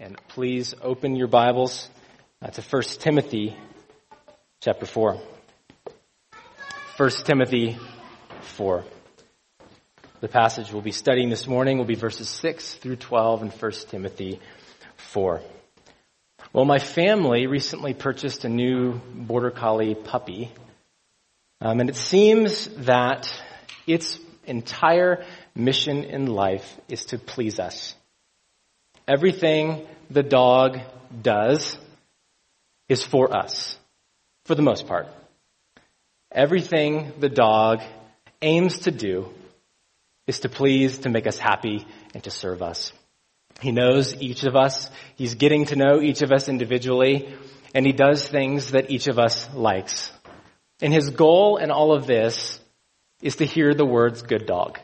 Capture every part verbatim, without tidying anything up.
And please open your Bibles uh, to First Timothy chapter four. First Timothy four. The passage we'll be studying this morning will be verses six through twelve in First Timothy four. Well, my family recently purchased a new Border Collie puppy, um, and it seems that its entire mission in life is to please us. Everything the dog does is for us, for the most part. Everything the dog aims to do is to please, to make us happy, and to serve us. He knows each of us. He's getting to know each of us individually, and he does things that each of us likes. And his goal in all of this is to hear the words, good dog.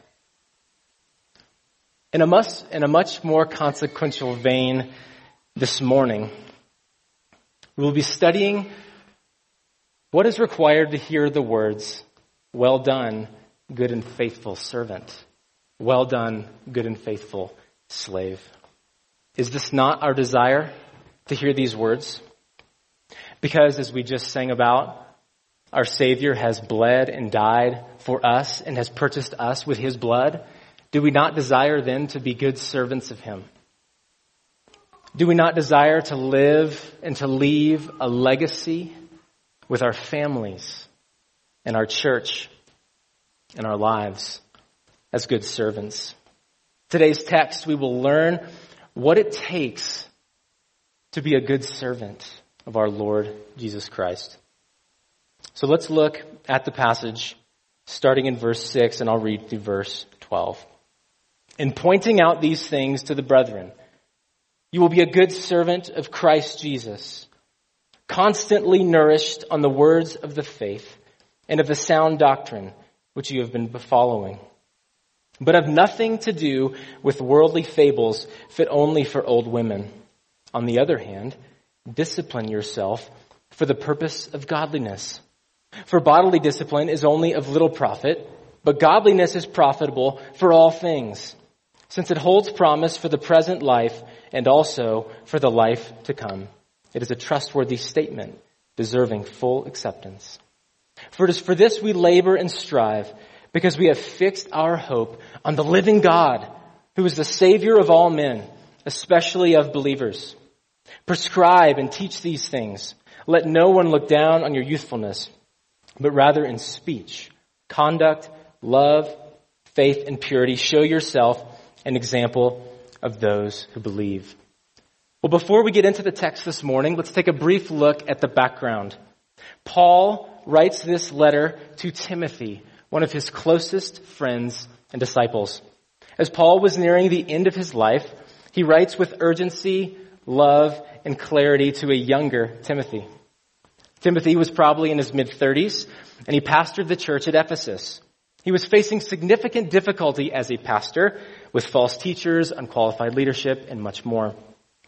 In a much, in a much more consequential vein this morning, we will be studying what is required to hear the words, well done, good and faithful servant. Well done, good and faithful slave. Is this not our desire to hear these words? Because as we just sang about, our Savior has bled and died for us and has purchased us with his blood. Do we not desire then to be good servants of him? Do we not desire to live and to leave a legacy with our families and our church and our lives as good servants? Today's text, we will learn what it takes to be a good servant of our Lord Jesus Christ. So let's look at the passage starting in verse six, and I'll read through verse twelve. In pointing out these things to the brethren, you will be a good servant of Christ Jesus, constantly nourished on the words of the faith and of the sound doctrine which you have been following, but have nothing to do with worldly fables fit only for old women. On the other hand, discipline yourself for the purpose of godliness. For bodily discipline is only of little profit, but godliness is profitable for all things, since it holds promise for the present life and also for the life to come. It is a trustworthy statement, deserving full acceptance. For it is for this we labor and strive, because we have fixed our hope on the living God, who is the Savior of all men, especially of believers. Prescribe and teach these things. Let no one look down on your youthfulness, but rather in speech, conduct, love, faith, and purity, show yourself an example of those who believe. Well, before we get into the text this morning, let's take a brief look at the background. Paul writes this letter to Timothy, one of his closest friends and disciples. As Paul was nearing the end of his life, he writes with urgency, love, and clarity to a younger Timothy. Timothy was probably in his mid-thirties, and he pastored the church at Ephesus. He was facing significant difficulty as a pastor with false teachers, unqualified leadership, and much more.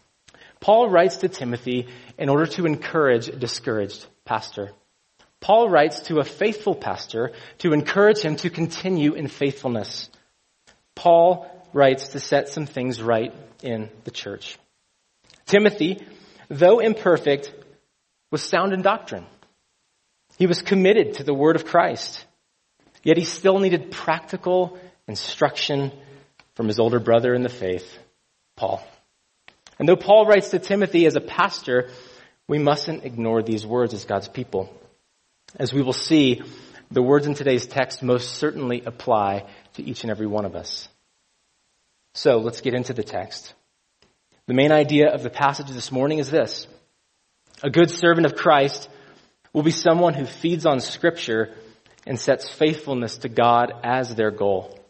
Paul writes to Timothy in order to encourage a discouraged pastor. Paul writes to a faithful pastor to encourage him to continue in faithfulness. Paul writes to set some things right in the church. Timothy, though imperfect, was sound in doctrine. He was committed to the word of Christ. Yet he still needed practical instruction from his older brother in the faith, Paul. And though Paul writes to Timothy as a pastor, we mustn't ignore these words as God's people. As we will see, the words in today's text most certainly apply to each and every one of us. So let's get into the text. The main idea of the passage this morning is this. A good servant of Christ will be someone who feeds on Scripture and sets faithfulness to God as their goal.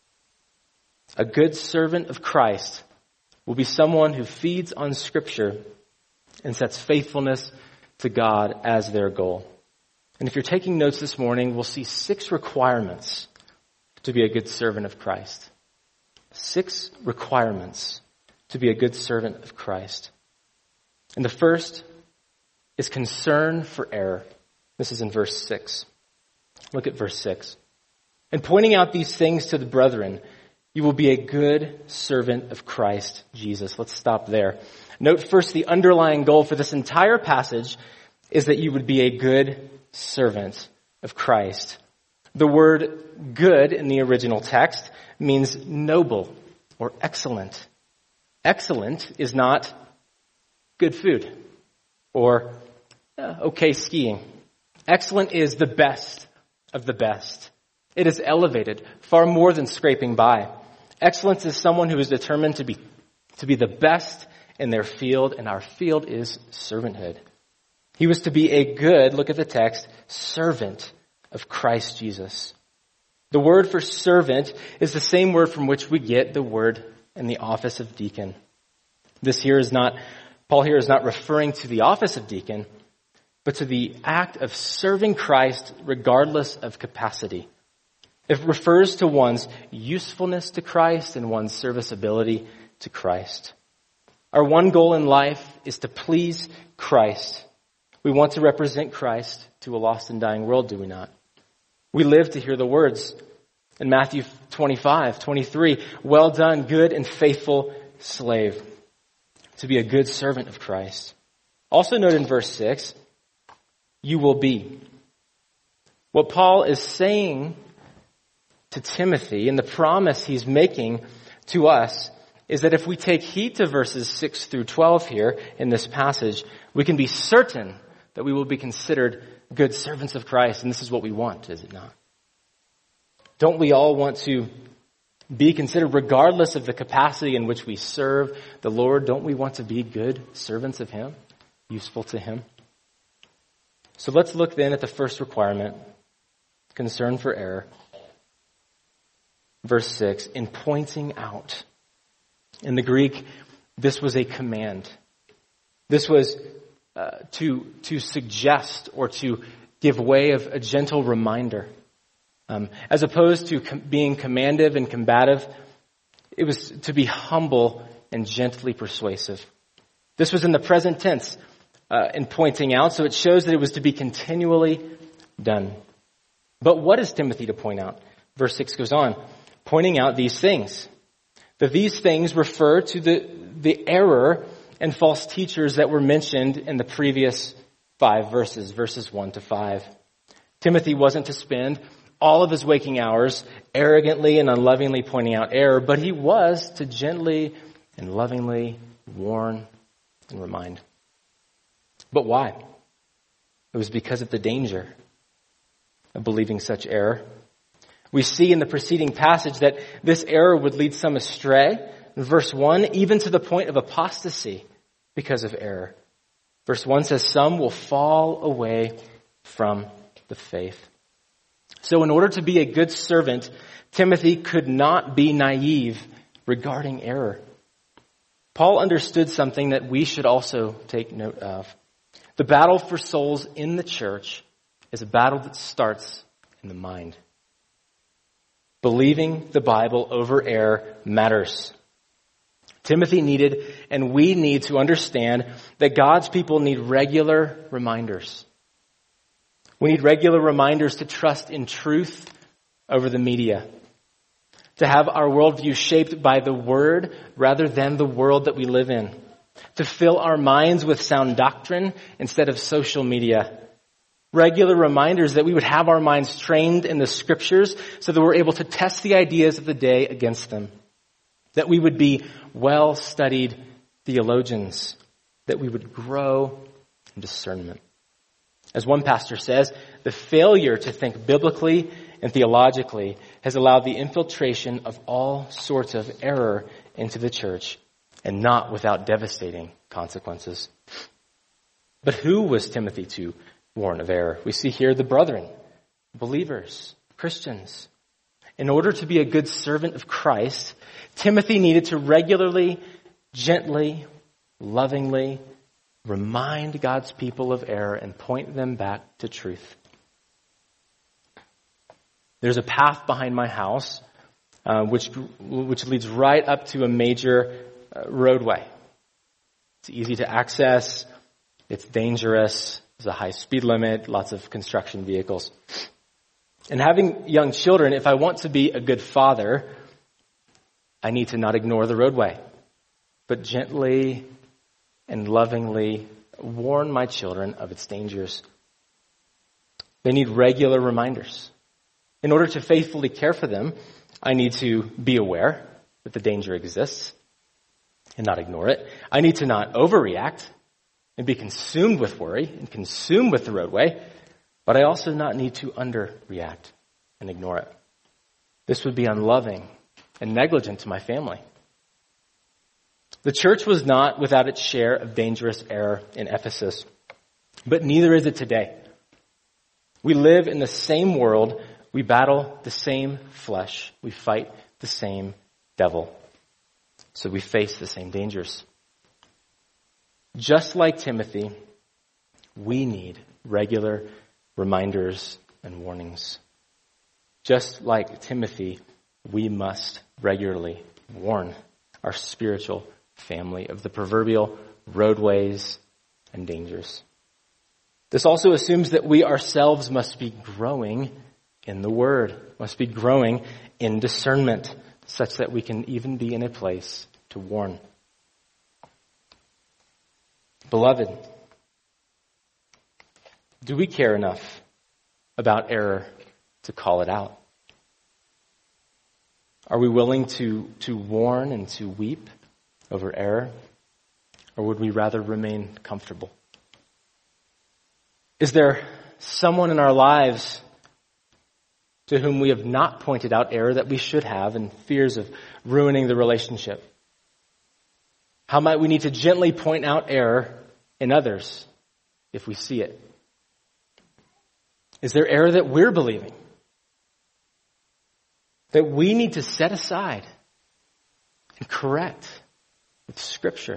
A good servant of Christ will be someone who feeds on Scripture and sets faithfulness to God as their goal. And if you're taking notes this morning, we'll see six requirements to be a good servant of Christ. Six requirements to be a good servant of Christ. And the first is concern for error. This is in verse six. Look at verse six. And pointing out these things to the brethren, You will be a good servant of Christ Jesus. Let's stop there. Note first, the underlying goal for this entire passage is that you would be a good servant of Christ. The word good in the original text means noble or excellent. Excellent is not good food or uh, okay skiing. Excellent is the best of the best. It is elevated, far more than scraping by. Excellence is someone who is determined to be to be the best in their field, and our field is servanthood. He was to be a good, look at the text, servant of Christ Jesus. The word for servant is the same word from which we get the word in the office of deacon. This here is not, Paul here is not referring to the office of deacon, but to the act of serving Christ regardless of capacity. It refers to one's usefulness to Christ and one's serviceability to Christ. Our one goal in life is to please Christ. We want to represent Christ to a lost and dying world, do we not? We live to hear the words in Matthew twenty-five, twenty-three, well done, good and faithful slave, to be a good servant of Christ. Also note in verse six, you will be. What Paul is saying to Timothy and the promise he's making to us is that if we take heed to verses six through twelve here in this passage, we can be certain that we will be considered good servants of Christ. And this is what we want, is it not? Don't we all want to be considered, regardless of the capacity in which we serve the Lord? Don't we want to be good servants of Him, useful to Him? So let's look then at the first requirement, concern for error. Verse six, in pointing out. In the Greek, this was a command. This was uh, to to suggest or to give way of a gentle reminder. Um, as opposed to com- being commandative and combative, it was to be humble and gently persuasive. This was in the present tense uh, in pointing out, so it shows that it was to be continually done. But what is Timothy to point out? Verse six goes on, pointing out these things. That these things refer to the, the error and false teachers that were mentioned in the previous five verses, verses one to five. Timothy wasn't to spend all of his waking hours arrogantly and unlovingly pointing out error, but he was to gently and lovingly warn and remind. But why? It was because of the danger of believing such error. We see in the preceding passage that this error would lead some astray. In verse one, even to the point of apostasy because of error. Verse one says, some will fall away from the faith. So in order to be a good servant, Timothy could not be naive regarding error. Paul understood something that we should also take note of. The battle for souls in the church is a battle that starts in the mind. Believing the Bible over error matters. Timothy needed, and we need to understand that God's people need regular reminders. We need regular reminders to trust in truth over the media. To have our worldview shaped by the Word rather than the world that we live in. To fill our minds with sound doctrine instead of social media. Regular reminders that we would have our minds trained in the Scriptures so that we're able to test the ideas of the day against them. That we would be well-studied theologians. That we would grow in discernment. As one pastor says, the failure to think biblically and theologically has allowed the infiltration of all sorts of error into the church, and not without devastating consequences. But who was Timothy to warn of error? We see here the brethren, believers, Christians. In order to be a good servant of Christ, Timothy needed to regularly, gently, lovingly remind God's people of error and point them back to truth. There's a path behind my house uh, which which leads right up to a major uh, roadway. It's easy to access. It's dangerous. There's a high speed limit, lots of construction vehicles. And having young children, if I want to be a good father, I need to not ignore the roadway, but gently and lovingly warn my children of its dangers. They need regular reminders. In order to faithfully care for them, I need to be aware that the danger exists and not ignore it. I need to not overreact and be consumed with worry and consumed with the roadway, but I also not need to underreact and ignore it. This would be unloving and negligent to my family. The church was not without its share of dangerous error in Ephesus, but neither is it today. We live in the same world. We battle the same flesh. We fight the same devil. So we face the same dangers. Just like Timothy, we need regular reminders and warnings. Just like Timothy, we must regularly warn our spiritual family of the proverbial roadways and dangers. This also assumes that we ourselves must be growing in the Word, must be growing in discernment, such that we can even be in a place to warn. Beloved, do we care enough about error to call it out? Are we willing to, to warn and to weep over error? Or would we rather remain comfortable? Is there someone in our lives to whom we have not pointed out error that we should have in fears of ruining the relationship? How might we need to gently point out error in others if we see it? Is there error that we're believing that we need to set aside and correct with Scripture?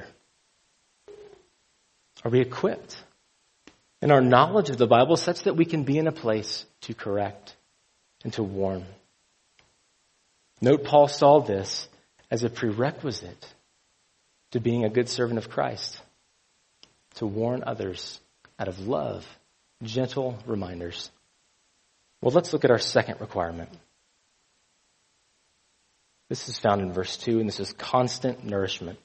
Are we equipped in our knowledge of the Bible such that we can be in a place to correct and to warn? Note Paul saw this as a prerequisite to being a good servant of Christ, to warn others out of love, gentle reminders. Well, let's look at our second requirement. This is found in verse two, and this is constant nourishment.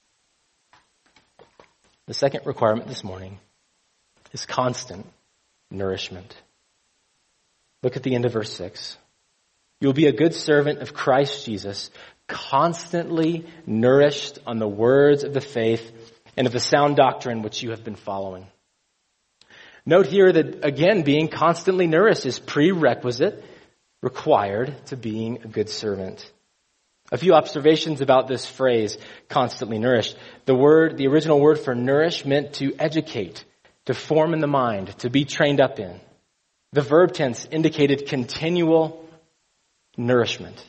The second requirement this morning is constant nourishment. Look at the end of verse six. You'll be a good servant of Christ Jesus, constantly nourished on the words of the faith and of the sound doctrine which you have been following. Note here that, again, being constantly nourished is prerequisite, required to being a good servant. A few observations about this phrase, constantly nourished. The word, the original word for nourish meant to educate, to form in the mind, to be trained up in. The verb tense indicated continual nourishment.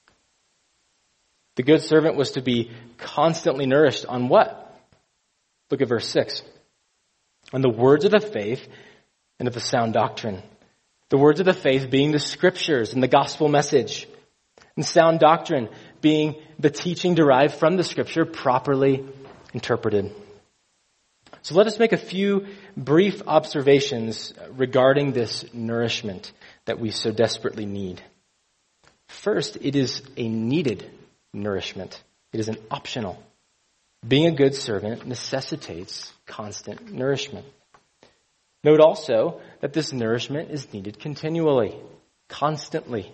The good servant was to be constantly nourished on what? Look at verse six. On the words of the faith and of the sound doctrine. The words of the faith being the Scriptures and the gospel message. And sound doctrine being the teaching derived from the Scripture properly interpreted. So let us make a few brief observations regarding this nourishment that we so desperately need. First, it is a needed nourishment. It is an optional. Being a good servant necessitates constant nourishment. Note also that this nourishment is needed continually, constantly.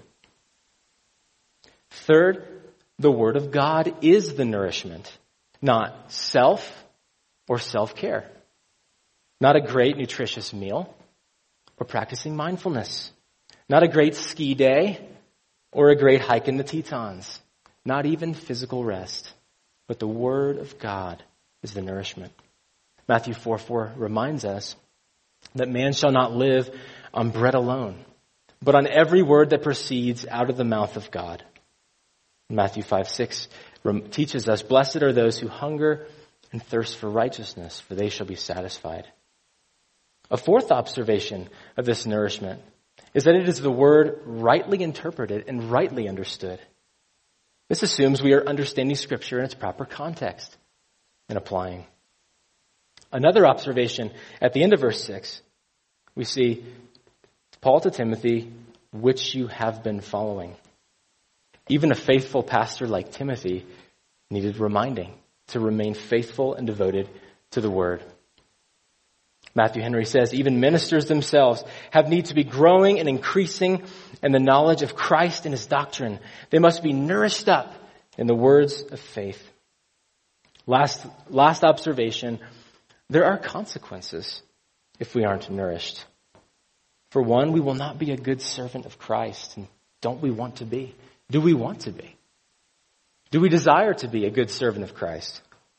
Third, the Word of God is the nourishment, not self or self-care. Not a great nutritious meal or practicing mindfulness. Not a great ski day or a great hike in the Tetons. Not even physical rest. But the Word of God is the nourishment. Matthew four four reminds us that man shall not live on bread alone, but on every word that proceeds out of the mouth of God. Matthew five six teaches us, blessed are those who hunger and thirst for righteousness, for they shall be satisfied. A fourth observation of this nourishment is that it is the word rightly interpreted and rightly understood. This assumes we are understanding Scripture in its proper context and applying. Another observation at the end of verse six, we see Paul to Timothy, which you have been following. Even a faithful pastor like Timothy needed reminding to remain faithful and devoted to the word. Matthew Henry says, even ministers themselves have need to be growing and increasing in the knowledge of Christ and his doctrine. They must be nourished up in the words of faith. Last, last observation, there are consequences if we aren't nourished. For one, we will not be a good servant of Christ. And don't we want to be? Do we want to be? Do we desire to be a good servant of Christ?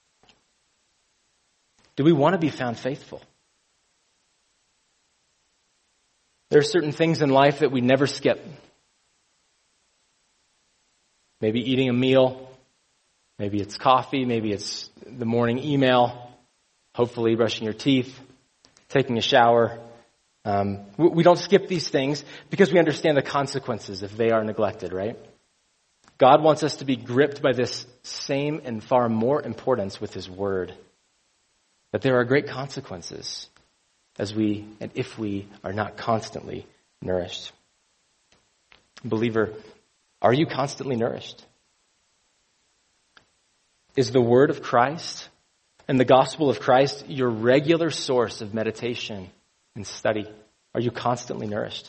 Do we want to be found faithful? There are certain things in life that we never skip. Maybe eating a meal. Maybe it's coffee. Maybe it's the morning email. Hopefully brushing your teeth. Taking a shower. Um, we don't skip these things because we understand the consequences if they are neglected, right? God wants us to be gripped by this same and far more importance with his word. That there are great consequences as we and if we are not constantly nourished. Believer, are you constantly nourished? Is the word of Christ and the gospel of Christ your regular source of meditation and study? Are you constantly nourished?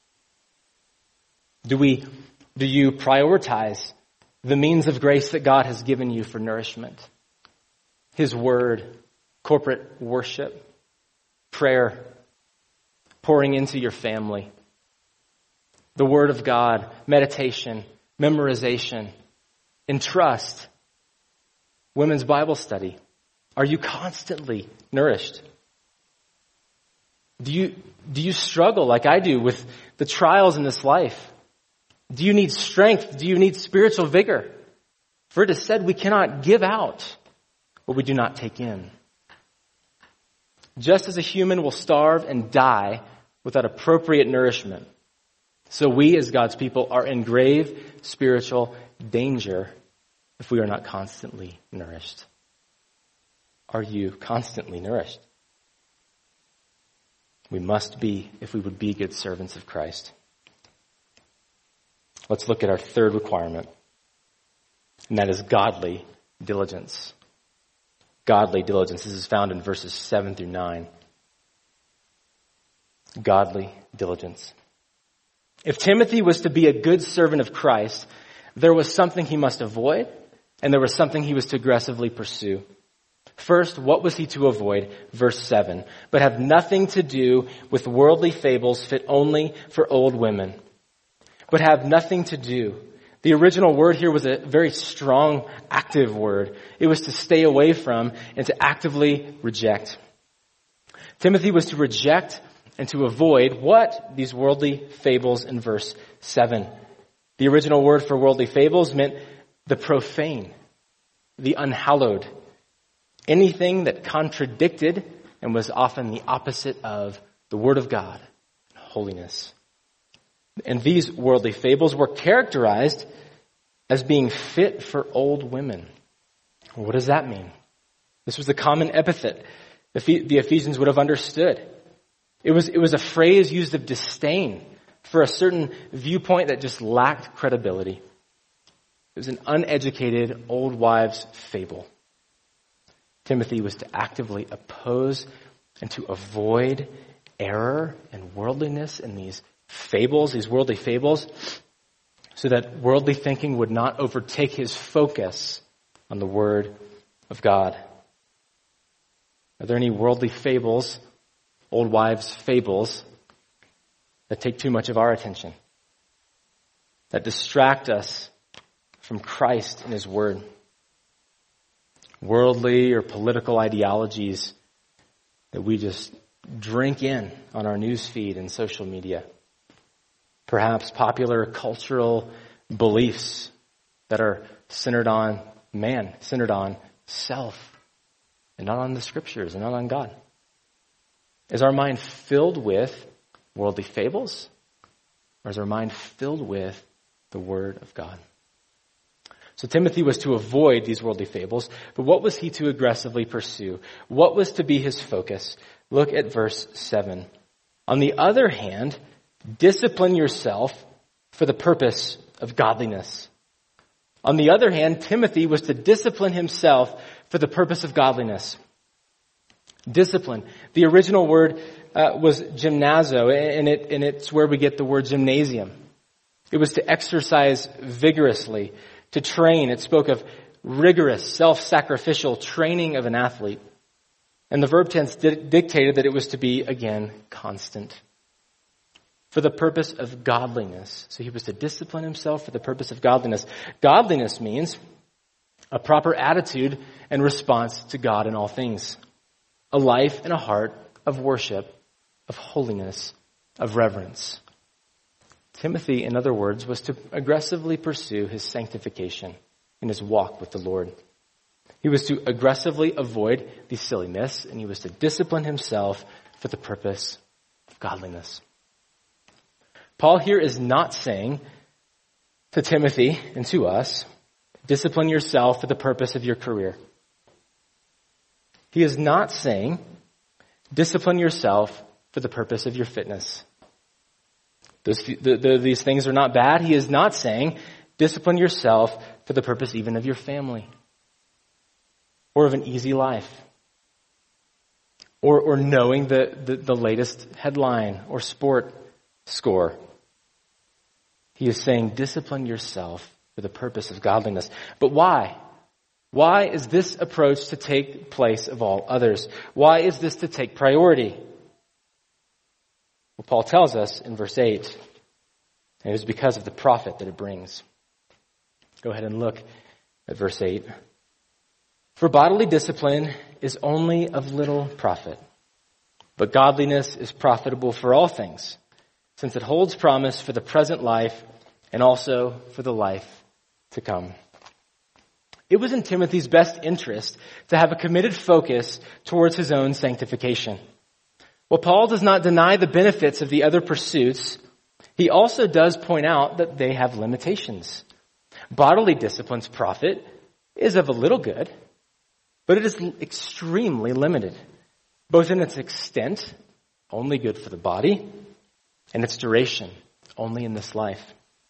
Do we, do you prioritize the means of grace that God has given you for nourishment? His word, corporate worship, prayer, pouring into your family, the word of God, meditation, memorization, and trust, women's Bible study. Are you constantly nourished? Do you, do you struggle like I do with the trials in this life? Do you need strength? Do you need spiritual vigor? For it is said we cannot give out what we do not take in. Just as a human will starve and die without appropriate nourishment, so we as God's people are in grave spiritual danger if we are not constantly nourished. Are you constantly nourished? We must be if we would be good servants of Christ. Let's look at our third requirement, and that is godly diligence. Godly diligence. This is found in verses seven through nine. Godly diligence. If Timothy was to be a good servant of Christ, there was something he must avoid, and there was something he was to aggressively pursue. First, what was he to avoid? Verse seven. But have nothing to do with worldly fables fit only for old women. But have nothing to do. The original word here was a very strong, active word. It was to stay away from and to actively reject. Timothy was to reject and to avoid what? These worldly fables in verse seven. The original word for worldly fables meant the profane, the unhallowed, anything that contradicted and was often the opposite of the word of God, holiness. And these worldly fables were characterized as being fit for old women. What does that mean? This was the common epithet the Ephesians would have understood. It was, it was a phrase used of disdain for a certain viewpoint that just lacked credibility. It was an uneducated old wives' fable. Timothy was to actively oppose and to avoid error and worldliness in these fables, these worldly fables, so that worldly thinking would not overtake his focus on the Word of God. Are there any worldly fables, old wives' fables, that take too much of our attention, that distract us from Christ and His Word? Worldly or political ideologies that we just drink in on our news feed and social media. Perhaps popular cultural beliefs that are centered on man, centered on self, and not on the scriptures and not on God. Is our mind filled with worldly fables, or is our mind filled with the Word of God? So Timothy was to avoid these worldly fables, but what was he to aggressively pursue? What was to be his focus? Look at verse seven. On the other hand, discipline yourself for the purpose of godliness. On the other hand, Timothy was to discipline himself for the purpose of godliness. Discipline. The original word uh, was gymnazo, and, it, and it's where we get the word gymnasium. It was to exercise vigorously, to train. It spoke of rigorous, self-sacrificial training of an athlete. And the verb tense di- dictated that it was to be, again, constant. For the purpose of godliness. So he was to discipline himself for the purpose of godliness. Godliness means a proper attitude and response to God in all things. A life and a heart of worship, of holiness, of reverence. Timothy, in other words, was to aggressively pursue his sanctification in his walk with the Lord. He was to aggressively avoid these silly myths, and he was to discipline himself for the purpose of godliness. Paul here is not saying to Timothy and to us, discipline yourself for the purpose of your career. He is not saying, discipline yourself for the purpose of your fitness. Those, the, the, these things are not bad. He is not saying, discipline yourself for the purpose even of your family or of an easy life or, or knowing the, the, the latest headline or sport score. He is saying, discipline yourself for the purpose of godliness. But why? Why is this approach to take place of all others? Why is this to take priority? Well, Paul tells us in verse eight, and it is because of the profit that it brings. Go ahead and look at verse eight. For bodily discipline is only of little profit, but godliness is profitable for all things, since it holds promise for the present life and also for the life to come. It was in Timothy's best interest to have a committed focus towards his own sanctification. While Paul does not deny the benefits of the other pursuits, he also does point out that they have limitations. Bodily discipline's profit is of a little good, but it is extremely limited, both in its extent, only good for the body, and its duration, only in this life.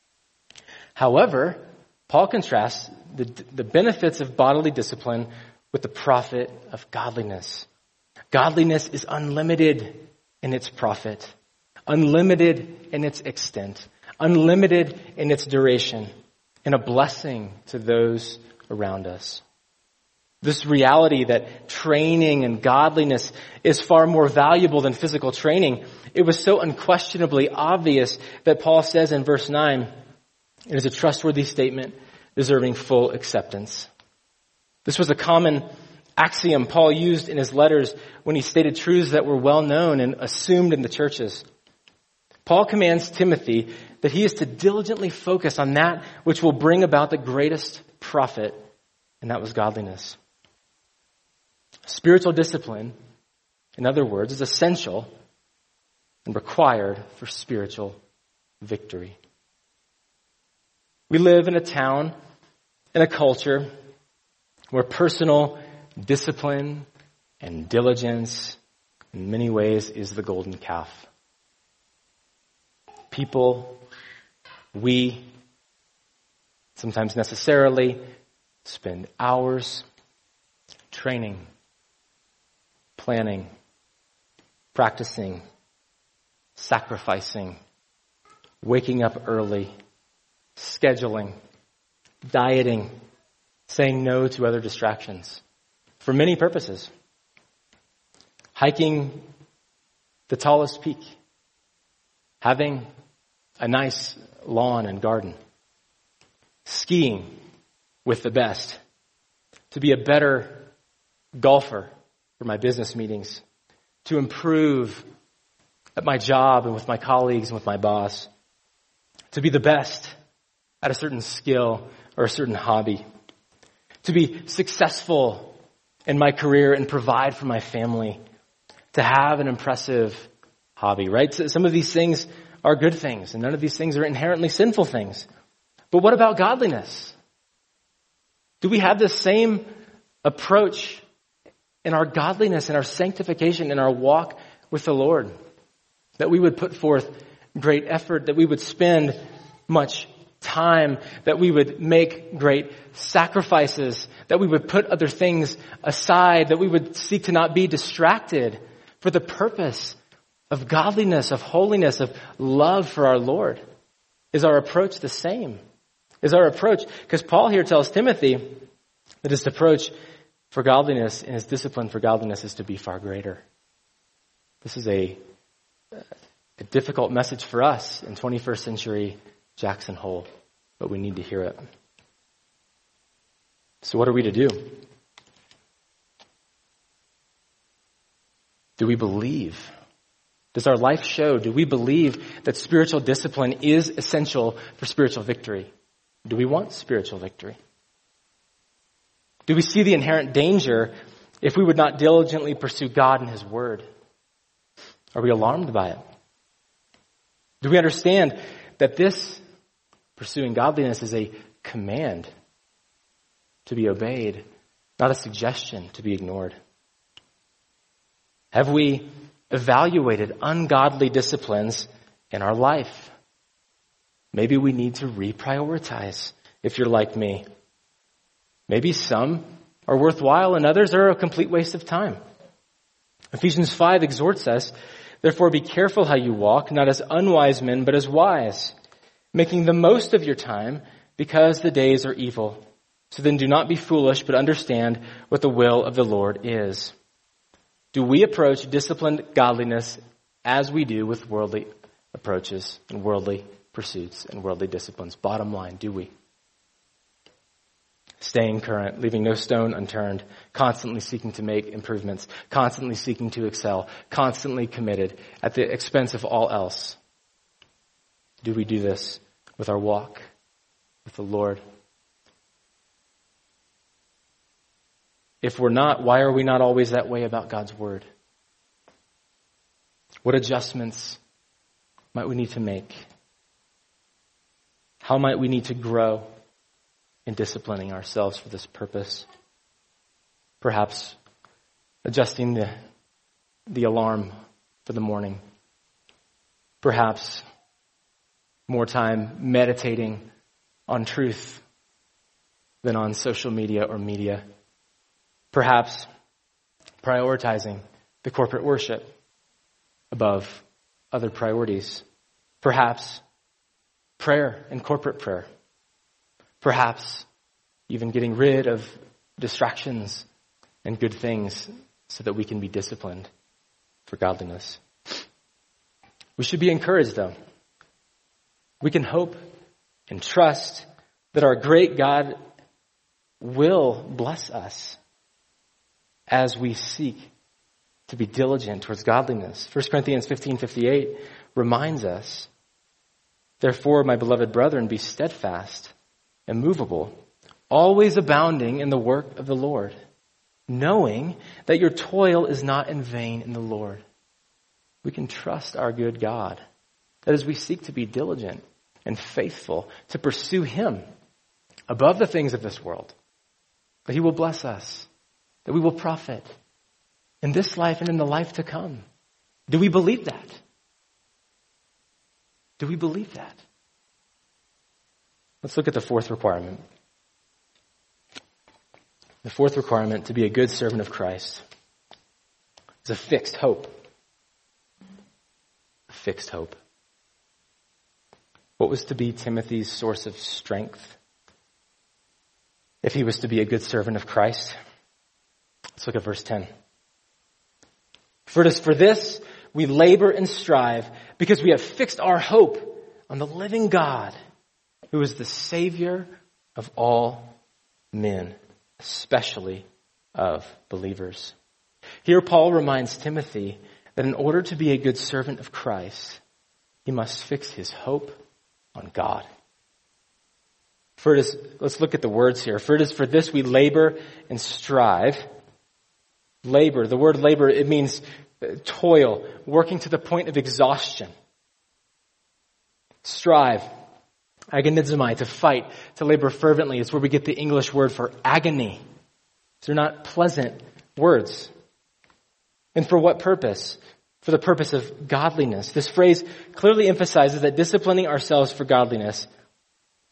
However, Paul contrasts the, the benefits of bodily discipline with the profit of godliness. Godliness is unlimited in its profit, unlimited in its extent, unlimited in its duration, and a blessing to those around us. This reality that training and godliness is far more valuable than physical training, it was so unquestionably obvious that Paul says in verse nine, it is a trustworthy statement deserving full acceptance. This was a common axiom Paul used in his letters when he stated truths that were well known and assumed in the churches. Paul commands Timothy that he is to diligently focus on that which will bring about the greatest profit, and that was godliness. Spiritual discipline, in other words, is essential and required for spiritual victory. We live in a town, in a culture where personal discipline and diligence in many ways is the golden calf. People, we, sometimes necessarily, spend hours training, planning, practicing, sacrificing, waking up early, scheduling, dieting, saying no to other distractions for many purposes. Hiking the tallest peak, having a nice lawn and garden, skiing with the best, to be a better golfer for my business meetings, to improve at my job and with my colleagues and with my boss, to be the best at a certain skill or a certain hobby, to be successful in my career and provide for my family, to have an impressive hobby, right? So some of these things are good things, and none of these things are inherently sinful things. But what about godliness? Do we have the same approach in our godliness, in our sanctification, in our walk with the Lord? That we would put forth great effort, that we would spend much time, that we would make great sacrifices, that we would put other things aside, that we would seek to not be distracted for the purpose of godliness, of holiness, of love for our Lord. Is our approach the same? Is our approach, because Paul here tells Timothy that his approach for godliness and his discipline for godliness is to be far greater. This is a, a difficult message for us in twenty-first century Jackson Hole, but we need to hear it. So what are we to do? Do we believe? Does our life show? Do we believe that spiritual discipline is essential for spiritual victory? Do we want spiritual victory? Do we see the inherent danger if we would not diligently pursue God and His Word? Are we alarmed by it? Do we understand that this pursuing godliness is a command to be obeyed, not a suggestion to be ignored? Have we evaluated ungodly disciplines in our life? Maybe we need to reprioritize if you're like me. Maybe some are worthwhile and others are a complete waste of time. Ephesians five exhorts us, therefore be careful how you walk, not as unwise men, but as wise, making the most of your time because the days are evil. So then do not be foolish, but understand what the will of the Lord is. Do we approach disciplined godliness as we do with worldly approaches and worldly pursuits and worldly disciplines? Bottom line, do we? Staying current, leaving no stone unturned, constantly seeking to make improvements, constantly seeking to excel, constantly committed at the expense of all else. Do we do this with our walk with the Lord? If we're not, why are we not always that way about God's Word? What adjustments might we need to make? How might we need to grow in disciplining ourselves for this purpose? Perhaps adjusting the, the alarm for the morning. Perhaps more time meditating on truth than on social media or media. Perhaps prioritizing the corporate worship above other priorities. Perhaps prayer and corporate prayer. Perhaps even getting rid of distractions and good things so that we can be disciplined for godliness. We should be encouraged, though. We can hope and trust that our great God will bless us as we seek to be diligent towards godliness. First Corinthians fifteen fifty-eight reminds us, therefore, my beloved brethren, be steadfast, immovable, always abounding in the work of the Lord, knowing that your toil is not in vain in the Lord. We can trust our good God, that as we seek to be diligent and faithful to pursue Him above the things of this world, that He will bless us, that we will profit in this life and in the life to come. Do we believe that? Do we believe that? Let's look at the fourth requirement. The fourth requirement to be a good servant of Christ is a fixed hope. A fixed hope. What was to be Timothy's source of strength if he was to be a good servant of Christ? Let's look at verse ten. For it is for this we labor and strive, because we have fixed our hope on the living God, who is the Savior of all men, especially of believers. Here Paul reminds Timothy that in order to be a good servant of Christ, he must fix his hope on God. For it is, let's look at the words here. For it is for this we labor and strive. Labor, the word labor, it means toil, working to the point of exhaustion. Strive, agonizomai, to fight, to labor fervently, is where we get the English word for agony. They're not pleasant words. And for what purpose? For the purpose of godliness. This phrase clearly emphasizes that disciplining ourselves for godliness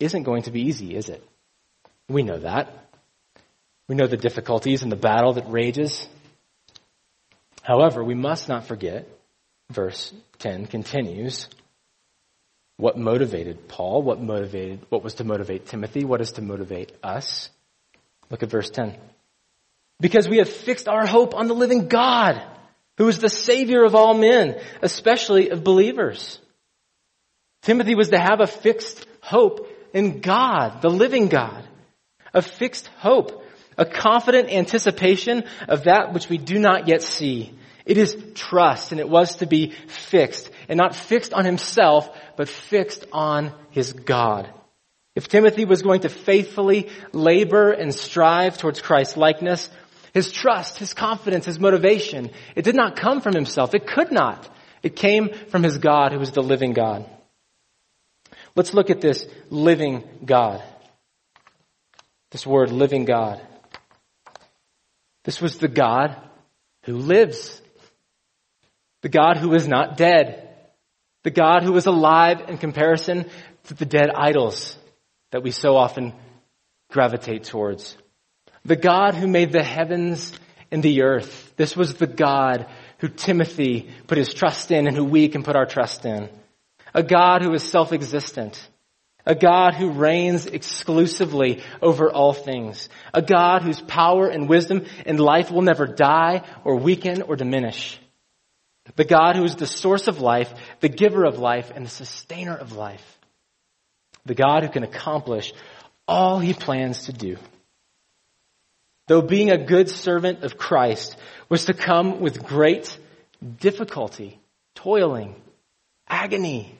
isn't going to be easy, is it? We know that. We know the difficulties and the battle that rages. However, we must not forget, verse ten continues, what motivated Paul, what motivated, what was to motivate Timothy, what is to motivate us. Look at verse ten. Because we have fixed our hope on the living God, who is the Savior of all men, especially of believers. Timothy was to have a fixed hope in God, the living God. A fixed hope, a confident anticipation of that which we do not yet see. It is trust, and it was to be fixed, and not fixed on himself, but fixed on his God. If Timothy was going to faithfully labor and strive towards Christ's likeness, his trust, his confidence, his motivation, it did not come from himself. It could not. It came from his God, who is the living God. Let's look at this living God. This word, living God. This was the God who lives. The God who is not dead. The God who is alive in comparison to the dead idols that we so often gravitate towards. The God who made the heavens and the earth. This was the God who Timothy put his trust in and who we can put our trust in. A God who is self-existent. A God who reigns exclusively over all things. A God whose power and wisdom and life will never die or weaken or diminish. The God who is the source of life, the giver of life, and the sustainer of life. The God who can accomplish all he plans to do. Though being a good servant of Christ was to come with great difficulty, toiling, agony,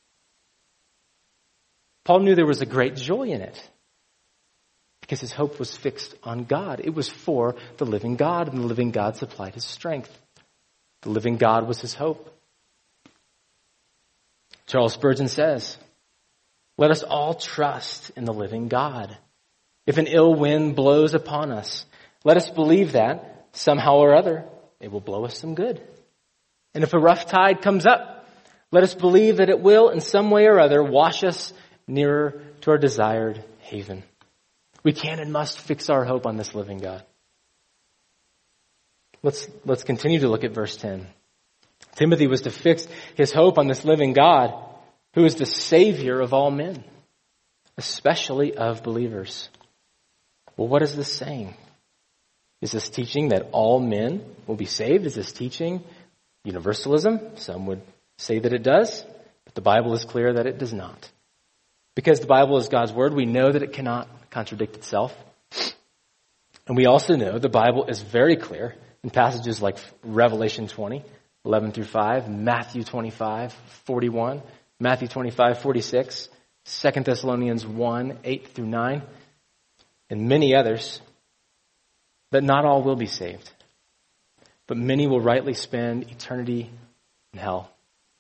Paul knew there was a great joy in it because his hope was fixed on God. It was for the living God, and the living God supplied his strength. The living God was his hope. Charles Spurgeon says, "Let us all trust in the living God. If an ill wind blows upon us, let us believe that somehow or other it will blow us some good. And if a rough tide comes up, let us believe that it will in some way or other wash us nearer to our desired haven." We can and must fix our hope on this living God. Let's, let's continue to look at verse ten. Timothy was to fix his hope on this living God, who is the Savior of all men, especially of believers. Well, what is this saying? Is this teaching that all men will be saved? Is this teaching universalism? Some would say that it does, but the Bible is clear that it does not. Because the Bible is God's word, we know that it cannot contradict itself. And we also know the Bible is very clear in passages like Revelation twenty, eleven through five, Matthew twenty-five, forty-one, Matthew twenty-five, forty-six, Second Thessalonians one, eight through nine, and many others, that not all will be saved, but many will rightly spend eternity in hell,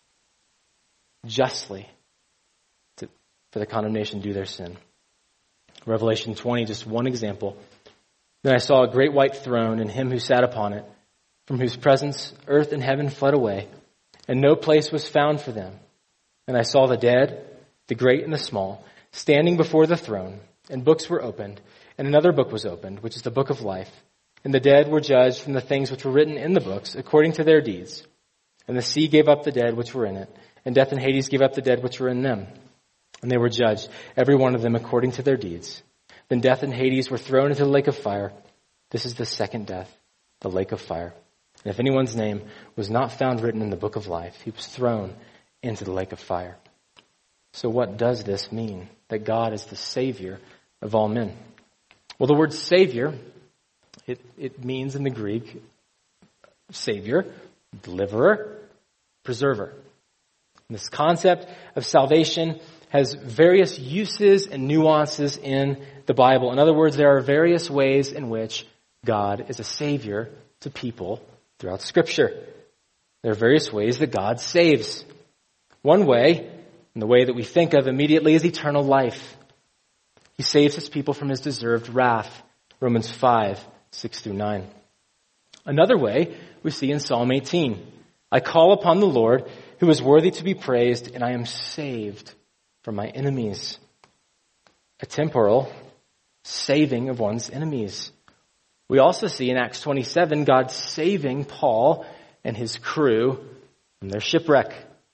justly, to, for the condemnation due their sin. Revelation twenty, just one example. Then I saw a great white throne and him who sat upon it, from whose presence earth and heaven fled away, and no place was found for them. And I saw the dead, the great and the small, standing before the throne, and books were opened, and another book was opened, which is the book of life. And the dead were judged from the things which were written in the books, according to their deeds. And the sea gave up the dead which were in it, and death and Hades gave up the dead which were in them. And they were judged, every one of them according to their deeds. Then death and Hades were thrown into the lake of fire. This is the second death, the lake of fire. And if anyone's name was not found written in the book of life, he was thrown into the lake of fire. So what does this mean? That God is the Savior of all men. Well, the word Savior, it, it means in the Greek, Savior, deliverer, preserver. And this concept of salvation has various uses and nuances in the Bible. In other words, there are various ways in which God is a Savior to people throughout Scripture. There are various ways that God saves. One way, and the way that we think of immediately, is eternal life. He saves his people from his deserved wrath. Romans five, six through nine. Another way we see in Psalm eighteen. I call upon the Lord who is worthy to be praised, and I am saved from my enemies. a temporal saving of one's enemies. We also see in Acts twenty-seven, God saving Paul and his crew from their shipwreck.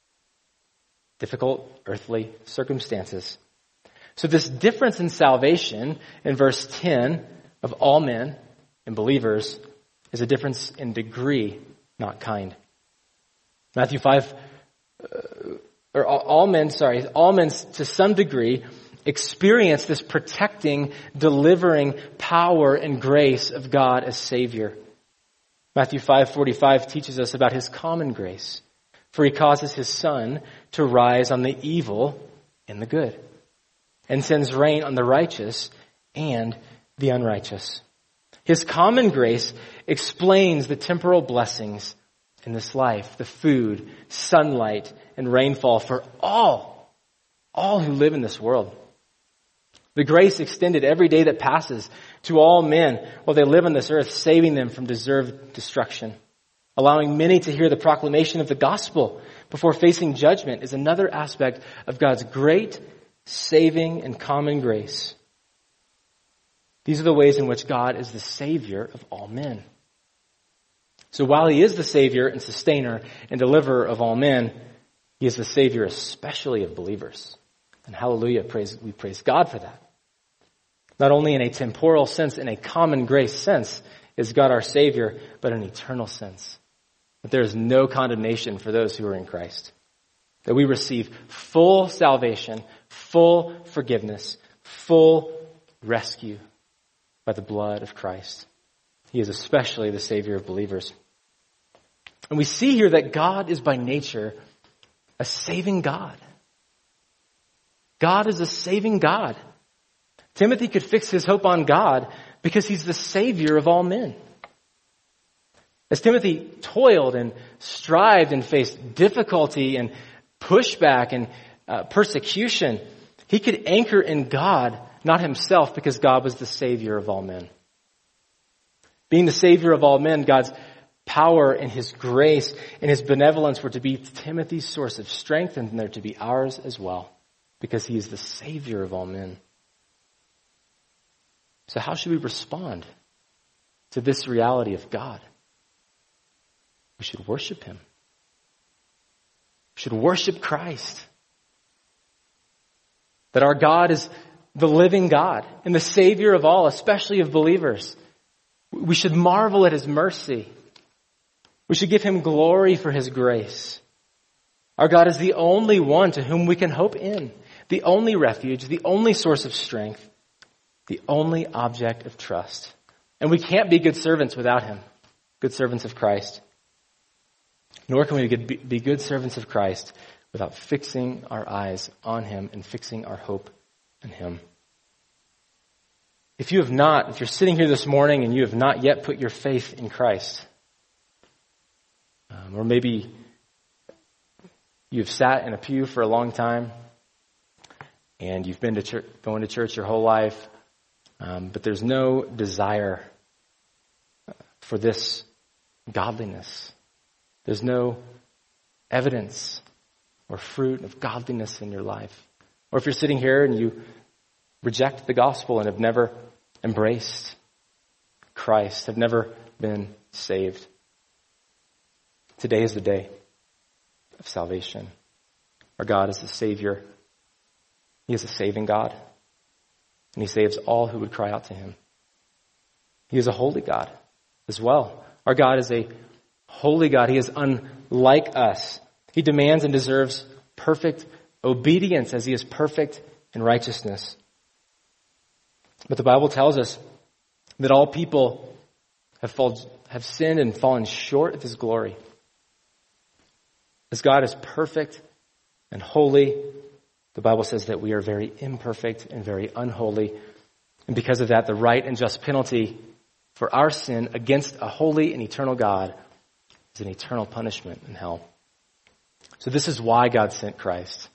Difficult earthly circumstances. So this difference in salvation in verse ten of all men and believers is a difference in degree, not kind. Matthew five, uh, or all, all men, sorry, all men to some degree experience this protecting, delivering power and grace of God as Savior. Matthew five forty-five teaches us about his common grace, for he causes his sun to rise on the evil and the good, and sends rain on the righteous and the unrighteous. His common grace explains the temporal blessings in this life, the food, sunlight, and rainfall for all, all who live in this world. The grace extended every day that passes to all men while they live on this earth, saving them from deserved destruction. Allowing many to hear the proclamation of the gospel before facing judgment is another aspect of God's great saving and common grace. These are the ways in which God is the Savior of all men. So while he is the Savior and sustainer and deliverer of all men, he is the Savior especially of believers. And hallelujah, praise, we praise God for that. Not only in a temporal sense, in a common grace sense, is God our Savior, but in an eternal sense. That there is no condemnation for those who are in Christ. That we receive full salvation, full forgiveness, full rescue by the blood of Christ. He is especially the Savior of believers. And we see here that God is by nature a saving God. God is a saving God. Timothy could fix his hope on God because he's the Savior of all men. As Timothy toiled and strived and faced difficulty and pushback and uh, persecution, he could anchor in God, not himself, because God was the Savior of all men. Being the Savior of all men, God's power and his grace and his benevolence were to be Timothy's source of strength, and they're to be ours as well, because he is the Savior of all men. So how should we respond to this reality of God? We should worship him. We should worship Christ. That our God is the living God and the Savior of all, especially of believers. We should marvel at his mercy. We should give him glory for his grace. Our God is the only one to whom we can hope in, the only refuge, the only source of strength, the only object of trust. And we can't be good servants without him, good servants of Christ. Nor can we be good servants of Christ without fixing our eyes on him and fixing our hope in him. If you have not, if you're sitting here this morning and you have not yet put your faith in Christ, um, or maybe you've sat in a pew for a long time and you've been to church, going to church your whole life, um, but there's no desire for this godliness. There's no evidence or fruit of godliness in your life. Or if you're sitting here and you reject the gospel and have never embraced Christ, have never been saved, today is the day of salvation. Our God is the Savior. He is a saving God. And he saves all who would cry out to him. He is a holy God as well. Our God is a holy God. He is unlike us. He demands and deserves perfect obedience as he is perfect in righteousness. But the Bible tells us that all people have, fall, have sinned and fallen short of his glory. As God is perfect and holy, the Bible says that we are very imperfect and very unholy. And because of that, the right and just penalty for our sin against a holy and eternal God is an eternal punishment in hell. So this is why God sent Christ.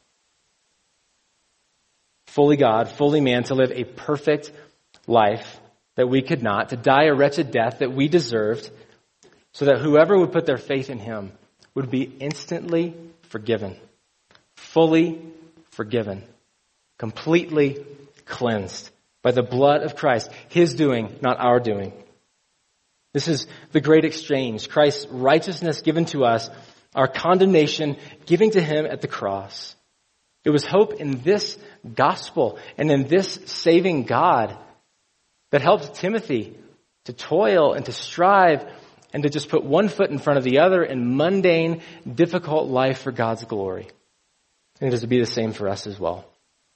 Fully God, fully man, to live a perfect life that we could not, to die a wretched death that we deserved, so that whoever would put their faith in him would be instantly forgiven, fully forgiven, completely cleansed by the blood of Christ, his doing, not our doing. This is the great exchange. Christ's righteousness given to us, our condemnation giving to him at the cross. It was hope in this gospel and in this saving God that helped Timothy to toil and to strive and to just put one foot in front of the other in mundane, difficult life for God's glory. And it is to be the same for us as well.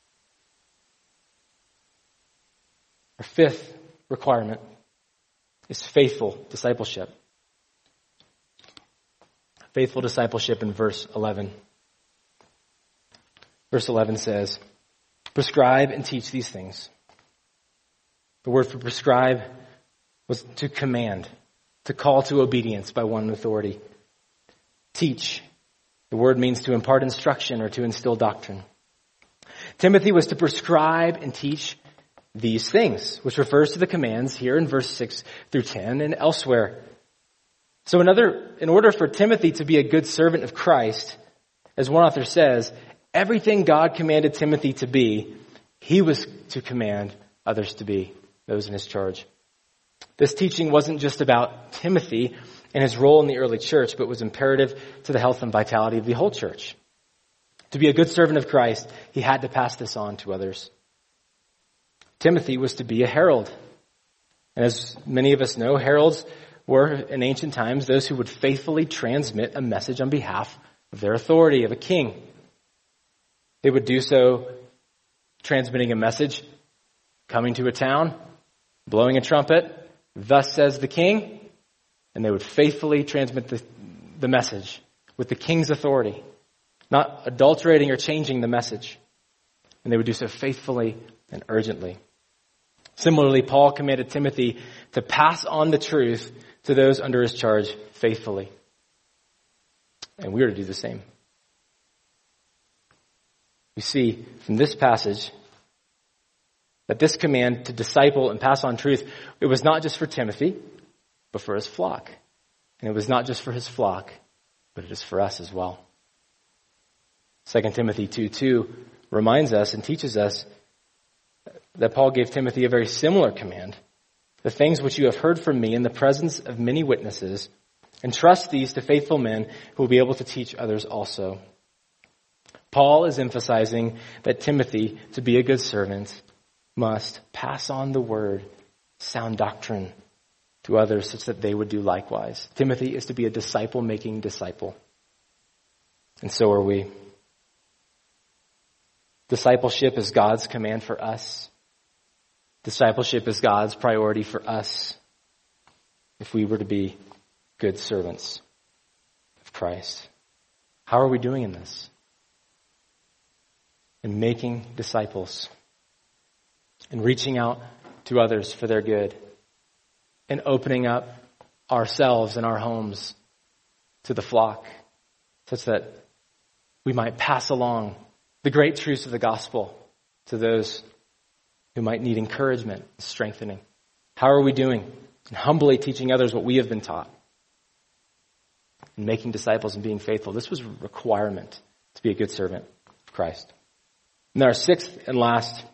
Our fifth requirement is faithful discipleship. Faithful discipleship in verse eleven. Verse eleven says, prescribe and teach these things. The word for prescribe was to command, to call to obedience by one in authority. Teach. The word means to impart instruction or to instill doctrine. Timothy was to prescribe and teach these things, which refers to the commands here in verse six through ten and elsewhere. So another, in order for Timothy to be a good servant of Christ, as one author says, everything God commanded Timothy to be, he was to command others to be, those in his charge. This teaching wasn't just about Timothy and his role in the early church, but was imperative to the health and vitality of the whole church. To be a good servant of Christ, he had to pass this on to others. Timothy was to be a herald. And as many of us know, heralds were, in ancient times, those who would faithfully transmit a message on behalf of their authority, of a king. They would do so transmitting a message, coming to a town, blowing a trumpet, thus says the king, and they would faithfully transmit the, the message with the king's authority, not adulterating or changing the message. And they would do so faithfully and urgently. Similarly, Paul commanded Timothy to pass on the truth to those under his charge faithfully. And we are to do the same. We see from this passage that this command to disciple and pass on truth, it was not just for Timothy, but for his flock. And it was not just for his flock, but it is for us as well. Second Timothy two two reminds us and teaches us that Paul gave Timothy a very similar command. The things which you have heard from me in the presence of many witnesses, entrust these to faithful men who will be able to teach others also. Paul is emphasizing that Timothy, to be a good servant, must pass on the word, sound doctrine, to others such that they would do likewise. Timothy is to be a disciple-making disciple. And so are we. Discipleship is God's command for us. Discipleship is God's priority for us if we were to be good servants of Christ. How are we doing in this? In making disciples and reaching out to others for their good and opening up ourselves and our homes to the flock such that we might pass along the great truths of the gospel to those who might need encouragement, strengthening. How are we doing in humbly teaching others what we have been taught? In making disciples and being faithful. This was a requirement to be a good servant of Christ. And our sixth and last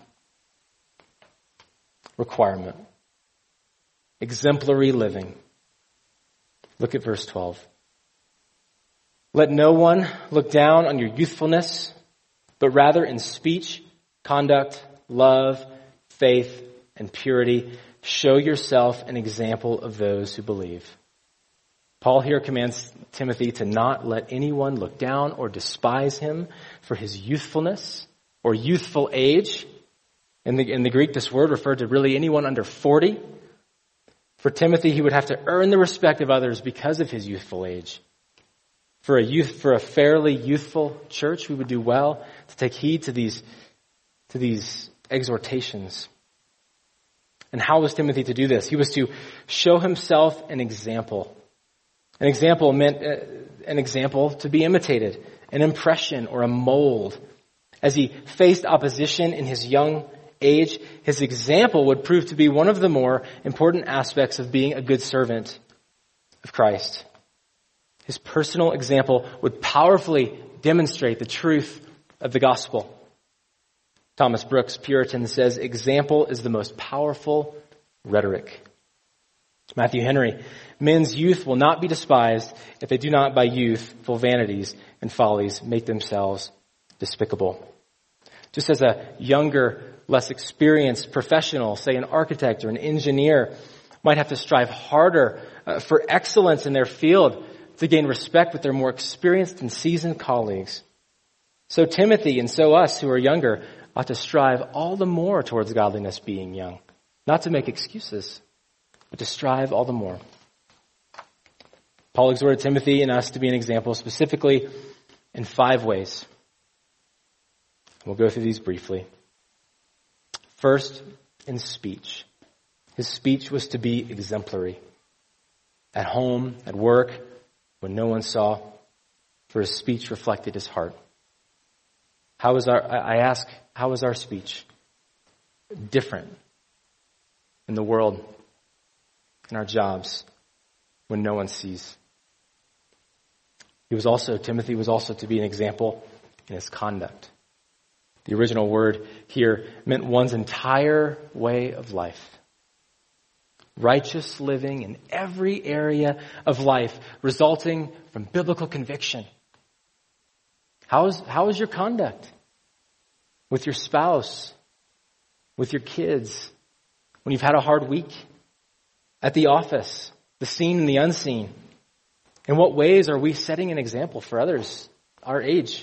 requirement. Exemplary living. Look at verse twelve. Let no one look down on your youthfulness, but rather in speech, conduct, love, faith, and purity, show yourself an example of those who believe. Paul here commands Timothy to not let anyone look down or despise him for his youthfulness or youthful age. In the, in the Greek, this word referred to really anyone under forty. For Timothy, he would have to earn the respect of others because of his youthful age. For a youth, for a fairly youthful church, we would do well to take heed to these, to these exhortations. And how was Timothy to do this? He was to show himself an example. An example meant uh, an example to be imitated, an impression or a mold. As he faced opposition in his young age, his example would prove to be one of the more important aspects of being a good servant of Christ. His personal example would powerfully demonstrate the truth of the gospel. Thomas Brooks, Puritan, says, example is the most powerful rhetoric. Matthew Henry, men's youth will not be despised if they do not by youthful vanities and follies make themselves despicable. Just as a younger, less experienced professional, say an architect or an engineer, might have to strive harder uh, for excellence in their field to gain respect with their more experienced and seasoned colleagues, so Timothy and so us who are younger ought to strive all the more towards godliness being young, not to make excuses, but to strive all the more. Paul exhorted Timothy and us to be an example specifically in five ways. We'll go through these briefly. First, in speech. His speech was to be exemplary. At home, at work, when no one saw, for his speech reflected his heart. How is our, I ask, how is our speech different in the world, in our jobs, when no one sees? He was also, Timothy was also to be an example in his conduct. The original word here meant one's entire way of life. Righteous living in every area of life resulting from biblical conviction. How is, how is your conduct with your spouse, with your kids, when you've had a hard week, at the office, the seen and the unseen? In what ways are we setting an example for others our age?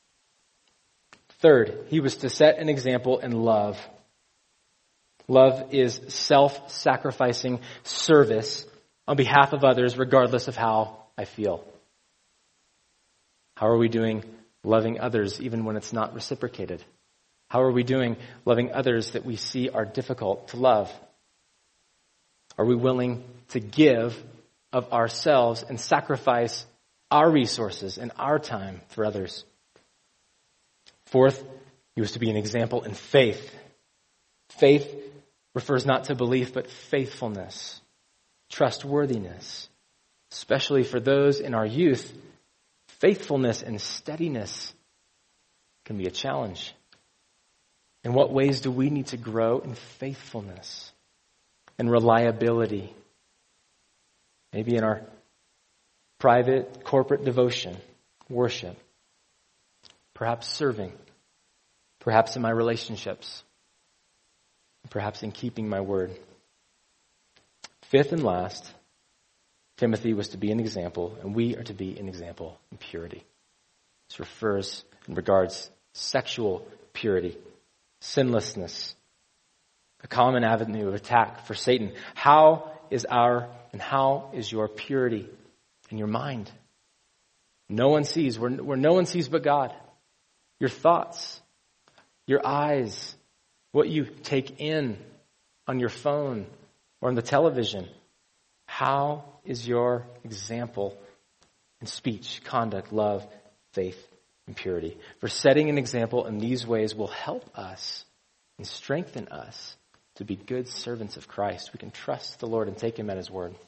Third, he was to set an example in love. Love is self-sacrificing service on behalf of others, regardless of how I feel. How are we doing loving others even when it's not reciprocated? How are we doing loving others that we see are difficult to love? Are we willing to give of ourselves and sacrifice our resources and our time for others? Fourth, he was to be an example in faith. Faith refers not to belief, but faithfulness, trustworthiness. Especially for those in our youth, faithfulness and steadiness can be a challenge. In what ways do we need to grow in faithfulness and reliability? Maybe in our private, corporate devotion, worship, perhaps serving, perhaps in my relationships, perhaps in keeping my word. Fifth and last, Timothy was to be an example, and we are to be an example in purity. This refers and regards sexual purity, sinlessness, a common avenue of attack for Satan. How is our and how is your purity in your mind? No one sees, where, where no one sees but God. Your thoughts, your eyes, what you take in on your phone or on the television. How is your example in speech, conduct, love, faith, and purity? For setting an example in these ways will help us and strengthen us to be good servants of Christ. We can trust the Lord and take him at his word.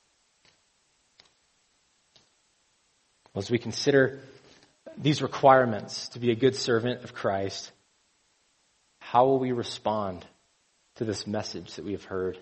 As we consider these requirements to be a good servant of Christ, how will we respond to this message that we have heard?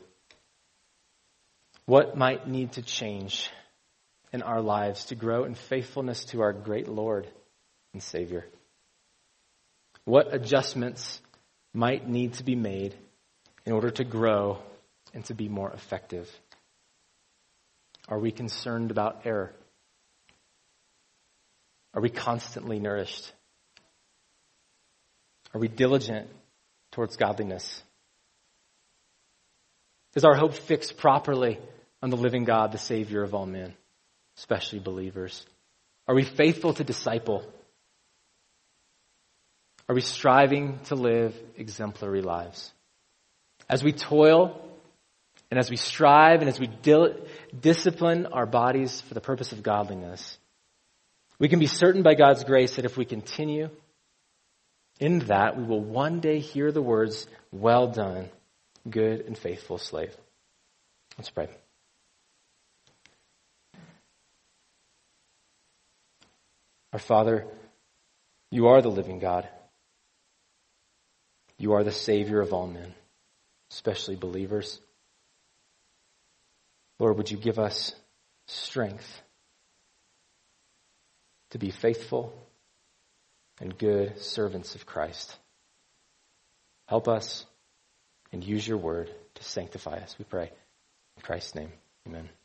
What might need to change in our lives to grow in faithfulness to our great Lord and Savior? What adjustments might need to be made in order to grow and to be more effective? Are we concerned about error? Are we constantly nourished? Are we diligent towards godliness? Is our hope fixed properly on the living God, the Savior of all men, especially believers? Are we faithful to disciple? Are we striving to live exemplary lives? As we toil and as we strive and as we dil- discipline our bodies for the purpose of godliness, we can be certain by God's grace that if we continue in that, we will one day hear the words, "Well done, good and faithful slave." Let's pray. Our Father, you are the living God. You are the Savior of all men, especially believers. Lord, would you give us strength to be faithful and good servants of Christ. Help us and use your word to sanctify us, we pray. In Christ's name, amen.